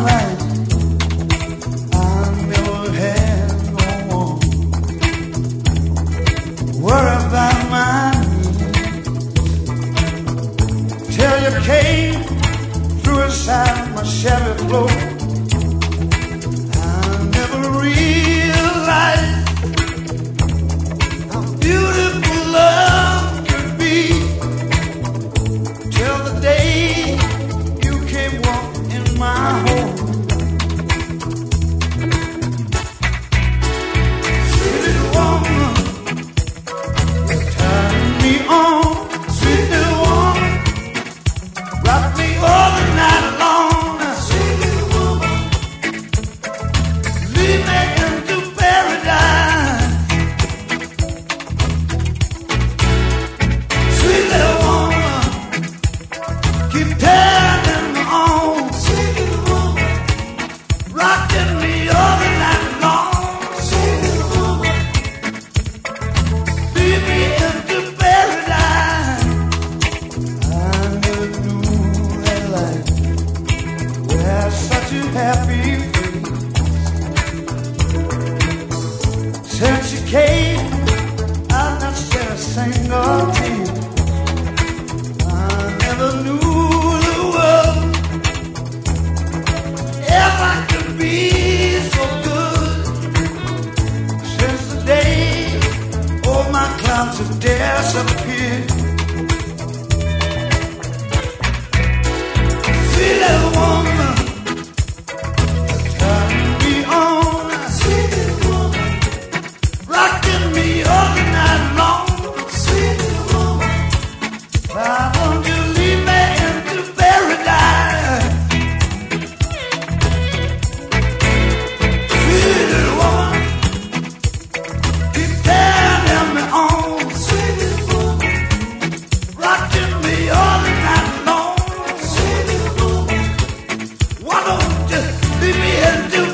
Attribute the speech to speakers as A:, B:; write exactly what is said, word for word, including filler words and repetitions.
A: life I never had no one worry about my needs till you came through inside my Chevy floor. I never realized how beautiful love could be till the day you came walking in my home. Sweet little woman, you turned me on. Sweet little woman, rock me all the night long. Sweet little woman, lead me into paradise. Sweet little woman, keep turning me on. Sweet little woman, rocking me all the night long. Sweet little woman, lead me into paradise. I never knew that life would have such a happy face. Since you came, I've not shed a single tear. I never knew the world ever could be so good. Since the day all my clouds have disappeared. Sweet little woman, turn me on. Sweet little woman, rocking me all the night long. Sweet little woman, why won't you lead me into paradise? Sweet little woman, keep turning me on. Sweet little woman, rocking me all the night long. Sweet little woman, why don't you lead me into